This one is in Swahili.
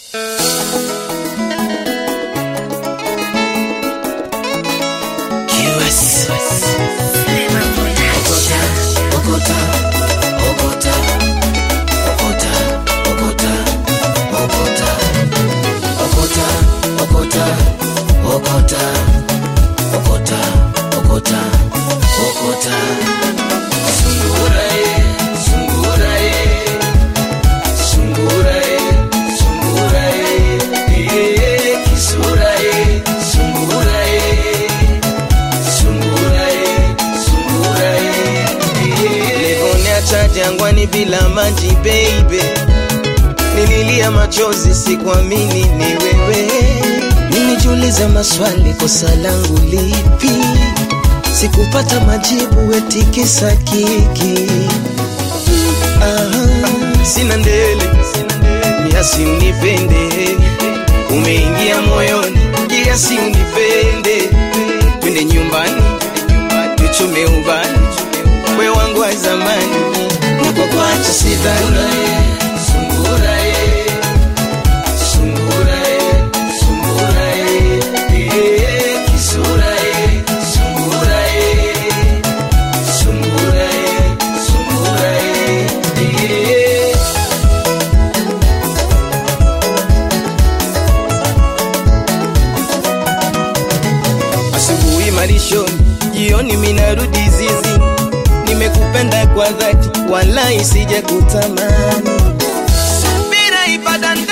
Jangwani bila maji baby, nililia machozi sikuamini ni wewe. Nilijiuliza maswali, kosa langu lipi? Sikupata majibu, eti kisa kiki. Sina ndele, kiasi unipende, umeingia moyoni, kiasi unipende. Twende nyumbani, tuchome ubani, we wangu wa zamani. Kukuacha sidhani. Sungura ye, sungura ye, sungura ye, kisura ye, sungura ye, sungura ye, sungura ye. Asubuhi malishoni, jioni minarudi zizi. Nimekupenda kwa dhati, wala isije kutamani. Subira ibada